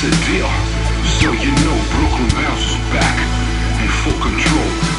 a deal. So you know Brooklyn Bounce is back in full control.